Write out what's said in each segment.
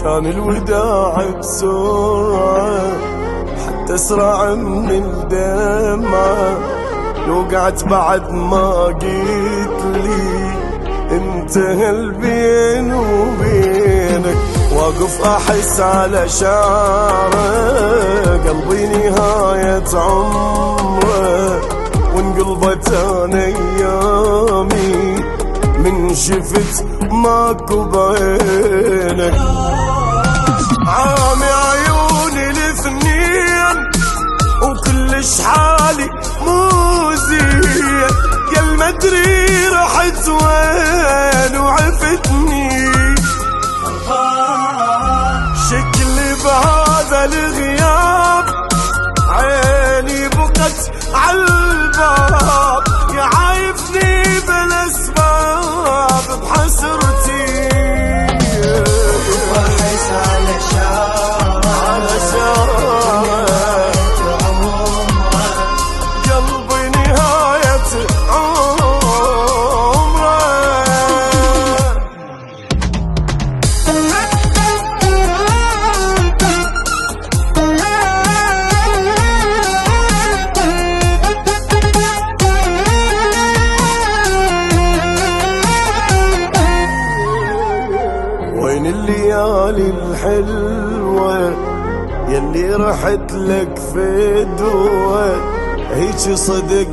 كان الوداع بسرعة حتى اسرع من الدمعة. وقعت بعد ما قلت لي انتهى البين وبينك، واقف احس على شعره قلبي نهاية عمره، وانقلبت انا ايامي من شفت ماكو بعينك. عامي عيوني الاثنين وكلش حالي مو زين، يا المدري رحت وين وعفتني. شكلي بهذا الغياب عيني بقت عالباب، يا عايفني بالاسباب بحسرتي. واحس على شعرك قلبي نهاية عمره. وين الليالي الحلوة يلي رحت لك فدوة، هيك صدق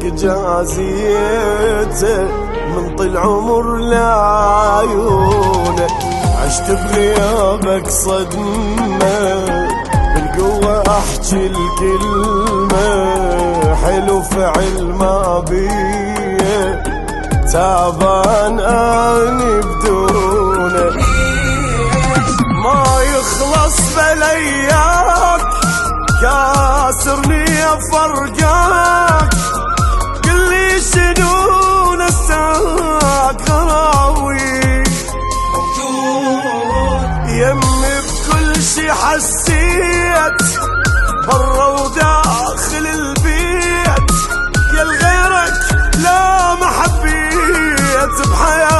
جازيته من طل عمر لعيونه. عشت بغيابك صدمة بالقوة احكي الكلمة، حلو فعل ما بيه تعبان اني بدونه. ما يخلص بلياك كاسرني افرقاك، قلي شنو نساك غراوي يمي بكل شي حسيت برا وداخل البيت، يا الغيرك لا ما حبيت بحياتي.